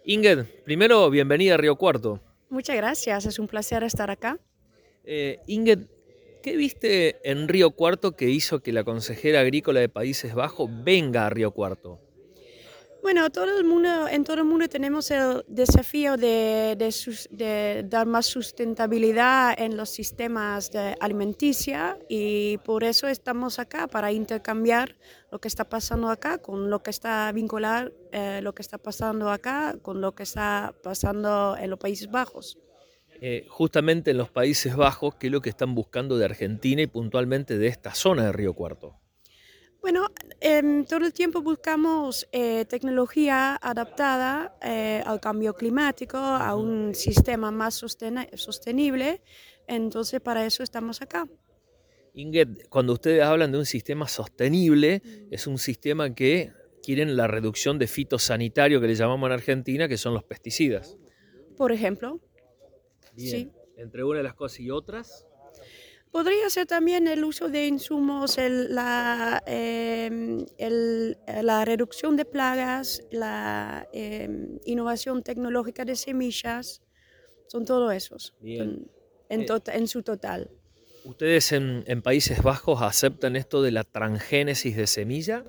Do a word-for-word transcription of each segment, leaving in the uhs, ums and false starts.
Ingrid, primero, bienvenida a Río Cuarto. Muchas gracias, es un placer estar acá. Eh, Ingrid, ¿qué viste en Río Cuarto que hizo que la consejera agrícola de Países Bajos venga a Río Cuarto? Bueno, todo el mundo, en todo el mundo tenemos el desafío de, de sus- de dar más sustentabilidad en los sistemas de alimenticia y por eso estamos acá, para intercambiar lo que está pasando acá con lo que está vincular eh, lo que está pasando acá con lo que está pasando en los Países Bajos. Eh, justamente en los Países Bajos, ¿qué es lo que están buscando de Argentina y puntualmente de esta zona de Río Cuarto? Bueno, em, todo el tiempo buscamos eh, tecnología adaptada eh, al cambio climático, a Ujú. un sistema más sostena- sostenible, entonces para eso estamos acá. Ingrid, cuando ustedes hablan de un sistema sostenible, es un sistema que quieren la reducción de fitosanitario que le llamamos en Argentina, que son los pesticidas. Por ejemplo, Bien, sí. entre una de las cosas y otras. Podría ser también el uso de insumos, el- la, em, el- la reducción de plagas, la em, innovación tecnológica de semillas, son todos esos, Bien. en, en Eh, tota- en su total. ¿Ustedes en, en Países Bajos aceptan esto de la transgénesis de semilla?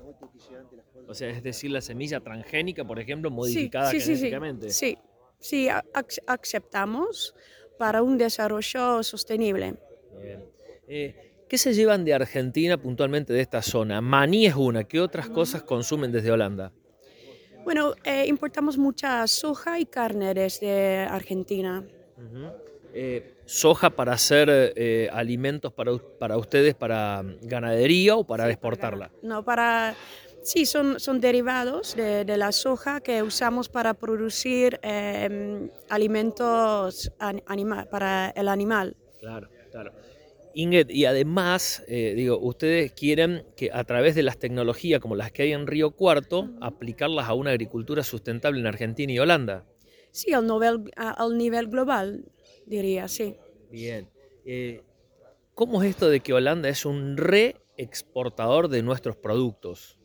O sea, es decir, la semilla transgénica, por ejemplo, Sí, modificada sí, sí, sí, genéticamente. sí, sí, a- ac- aceptamos para un desarrollo sostenible. Bien. Eh, ¿qué se llevan de Argentina puntualmente de esta zona? Maní es una. ¿Qué otras cosas consumen desde Holanda? Bueno, eh, importamos mucha soja y carne desde Argentina. Ujú. Eh, ¿soja para hacer eh, alimentos para, u- para ustedes, para mm, ganadería o para Sí, para ganar. exportarla? No, para, sí, son, son derivados de, de la soja que usamos para producir em, alimentos an- anima- para el animal. Claro, claro. Ingrid, y además, eh, digo, ustedes quieren que a través de las tecnologías como las que hay en Río Cuarto, aplicarlas a una agricultura sustentable en Argentina y Holanda. Sí, al nivel, a- al nivel global, diría, sí. Bien. Eh, ¿cómo es esto de que Holanda es un re-exportador de nuestros productos?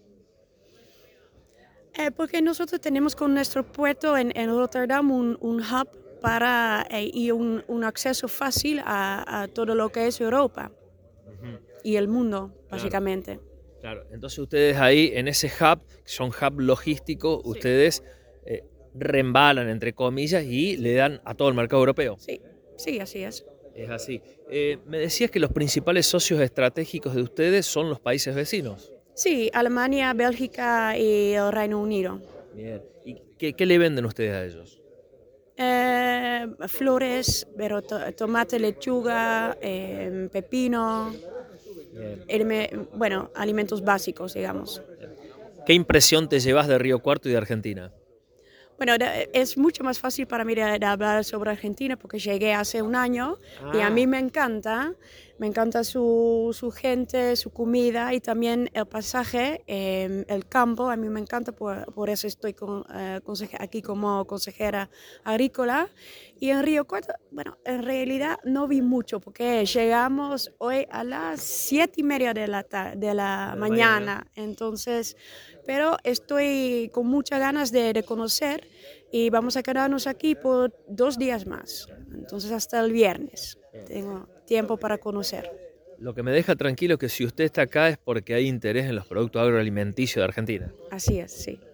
Eh, porque nosotros tenemos con nuestro puerto en, en Rotterdam un, un hub para, eh, y un, un acceso fácil a, a todo lo que es Europa Ujú. y el mundo, Claro, básicamente. claro. Entonces ustedes ahí en ese hub, que son hub logístico, Sí, ustedes eh, reembalan, entre comillas, y le dan a todo el mercado europeo. sí, sí, así es. Es así. Eh, me decías que los principales socios estratégicos de ustedes son los países vecinos. Sí, Alemania, Bélgica y el Reino Unido. Bien. ¿Y qué, qué le venden ustedes a ellos? Eh, flores, pero to- tomate, lechuga, eh, pepino, Bien. elime- bueno, alimentos básicos, digamos. ¿Qué impresión te llevas de Río Cuarto y de Argentina? Bueno, de- es mucho más fácil para mí de, de hablar sobre Argentina porque llegué hace un año y a Ah, mí me encanta, me encanta su, su gente, su comida y también el pasaje, eh, el campo, a mí me encanta, por, por eso estoy con, eh, conseje- aquí como consejera agrícola. Y en Río Cuarto, bueno, en realidad no vi mucho porque llegamos hoy a las siete y media de la, ta- de la de la mañana. mañana, entonces, pero estoy con muchas ganas de, de conocer y vamos a quedarnos aquí por dos días más, entonces hasta el viernes. Tengo tiempo para conocer. Lo que me deja tranquilo es que si usted está acá es porque hay interés en los productos agroalimenticios de Argentina. Así es, sí.